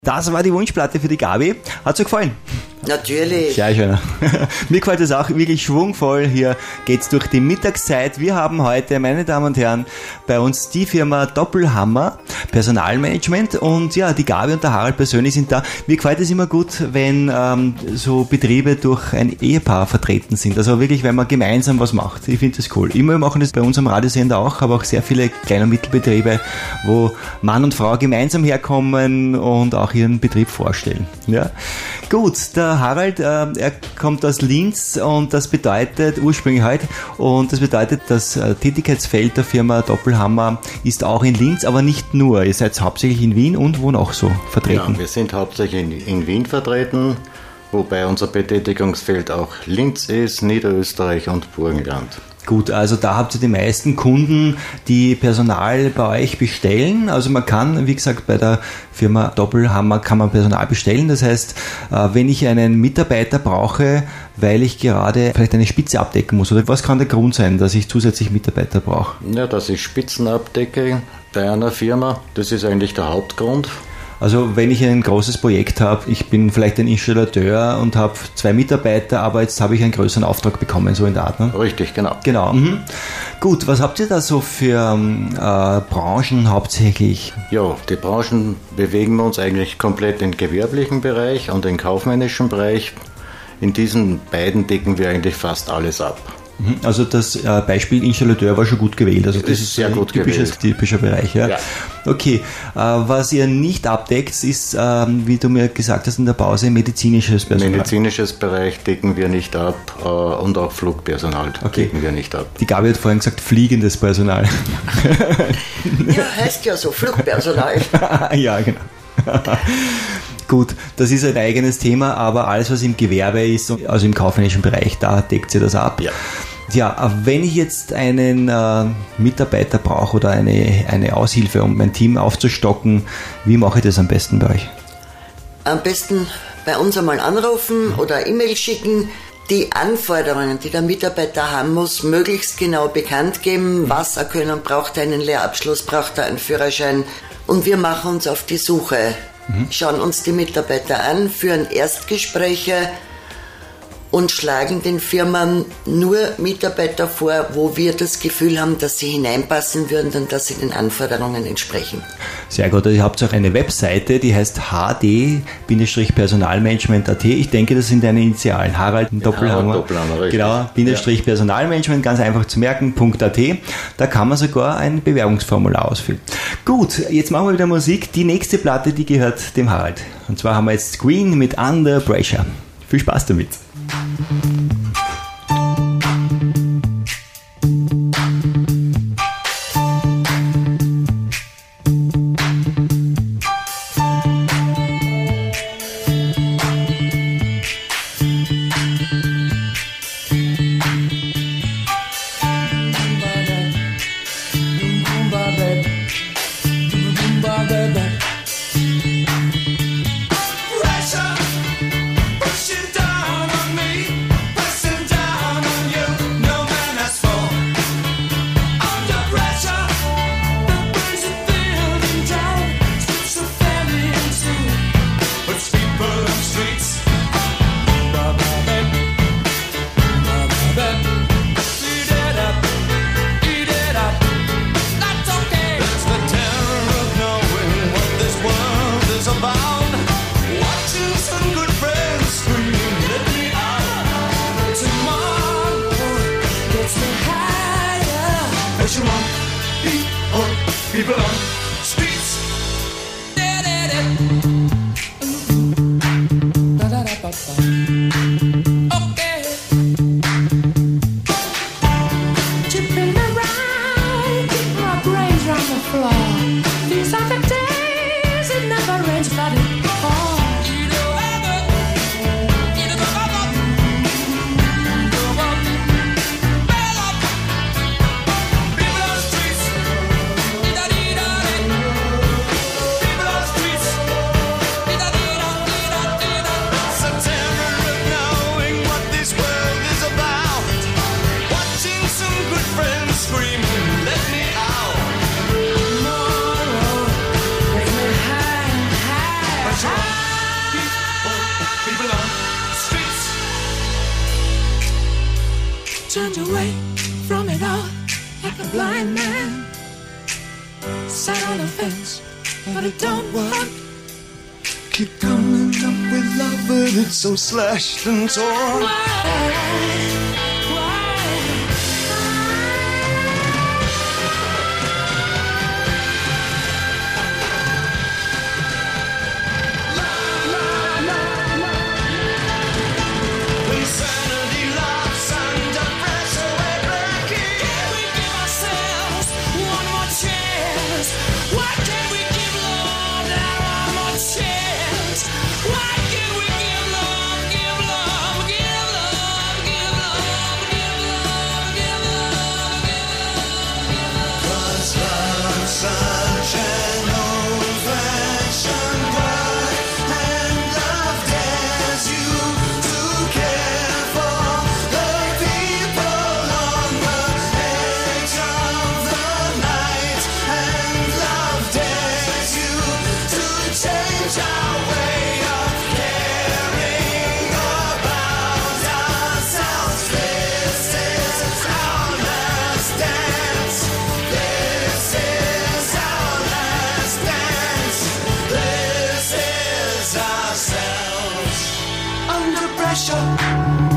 Das war die Wunschplatte für die Gabi. Hat's dir gefallen? Natürlich. Sehr schön. Mir gefällt es auch wirklich schwungvoll. Hier geht's durch die Mittagszeit. Wir haben heute, meine Damen und Herren, bei uns die Firma Doppelhammer Personalmanagement und ja, die Gabi und der Harald persönlich sind da. Mir gefällt es immer gut, wenn so Betriebe durch ein Ehepaar vertreten sind. Also wirklich, wenn man gemeinsam was macht. Ich finde das cool. Wir machen das bei unserem Radiosender auch, aber auch sehr viele Klein- und Mittelbetriebe, wo Mann und Frau gemeinsam herkommen und auch ihren Betrieb vorstellen. Ja. Gut, der Harald, er kommt aus Linz und das bedeutet ursprünglich halt, und das bedeutet, das Tätigkeitsfeld der Firma Doppelhammer ist auch in Linz, aber nicht nur. Ihr seid hauptsächlich in Wien und wo noch so vertreten? Ja, wir sind hauptsächlich in Wien vertreten, wobei unser Betätigungsfeld auch Linz ist, Niederösterreich und Burgenland. Gut, also da habt ihr die meisten Kunden, die Personal bei euch bestellen. Also man kann, wie gesagt, bei der Firma Doppelhammer kann man Personal bestellen. Das heißt, wenn ich einen Mitarbeiter brauche, weil ich gerade vielleicht eine Spitze abdecken muss, oder was kann der Grund sein, dass ich zusätzlich Mitarbeiter brauche? Ja, dass ich Spitzen abdecke bei einer Firma, das ist eigentlich der Hauptgrund. Also wenn ich ein großes Projekt habe, ich bin vielleicht ein Installateur und habe 2 Mitarbeiter, aber jetzt habe ich einen größeren Auftrag bekommen, so in der Art. Ne? Richtig, genau. Genau. Mhm. Gut, was habt ihr da so für Branchen hauptsächlich? Ja, die Branchen bewegen wir uns eigentlich komplett im gewerblichen Bereich und im kaufmännischen Bereich. In diesen beiden decken wir eigentlich fast alles ab. Also das Beispiel Installateur war schon gut gewählt. Also das ist sehr gut gewählt. Typischer Bereich. Ja? Ja. Okay, was ihr nicht abdeckt, ist, wie du mir gesagt hast in der Pause, medizinisches Personal. Medizinisches Bereich decken wir nicht ab und auch Flugpersonal decken wir nicht ab. Die Gabi hat vorhin gesagt, fliegendes Personal. Ja, heißt ja so, Flugpersonal. Ja, genau. Gut, das ist ein eigenes Thema, aber alles, was im Gewerbe ist, also im kaufmännischen Bereich, da deckt sie das ab. Ja. Ja, wenn ich jetzt einen Mitarbeiter brauche oder eine Aushilfe, um mein Team aufzustocken, wie mache ich das am besten bei euch? Am besten bei uns einmal anrufen oder E-Mail schicken, die Anforderungen, die der Mitarbeiter haben muss, möglichst genau bekannt geben. Was er können, braucht er einen Lehrabschluss, braucht er einen Führerschein, und wir machen uns auf die Suche. Schauen uns die Mitarbeiter an, führen Erstgespräche und schlagen den Firmen nur Mitarbeiter vor, wo wir das Gefühl haben, dass sie hineinpassen würden und dass sie den Anforderungen entsprechen. Sehr gut, ihr habt auch eine Webseite, die heißt hd-personalmanagement.at. Ich denke, das sind deine Initialen. Harald Doppelhammer. Doppelhammer, genau, Personalmanagement, ganz einfach zu merken, .at. Da kann man sogar ein Bewerbungsformular ausfüllen. Gut, jetzt machen wir wieder Musik. Die nächste Platte, die gehört dem Harald. Und zwar haben wir jetzt Screen mit Under Pressure. Viel Spaß damit. people on the streets. Turned away from it all like a blind man. Sat on the fence, but it don't work. Keep coming up with love, but it's so slashed and torn. Insanity loves under pressure, we're breaking. Can we give ourselves one more chance? Why can't we give love now one more chance? Why can't we give love, give love, give love, give love, give love, give love, give love? 'Cause love's such an old-fashioned word, and love dares you to care for the people on the edge of the night, and love dares you to change our way of caring about ourselves. This is our last dance. This is our last dance. This is ourselves under pressure.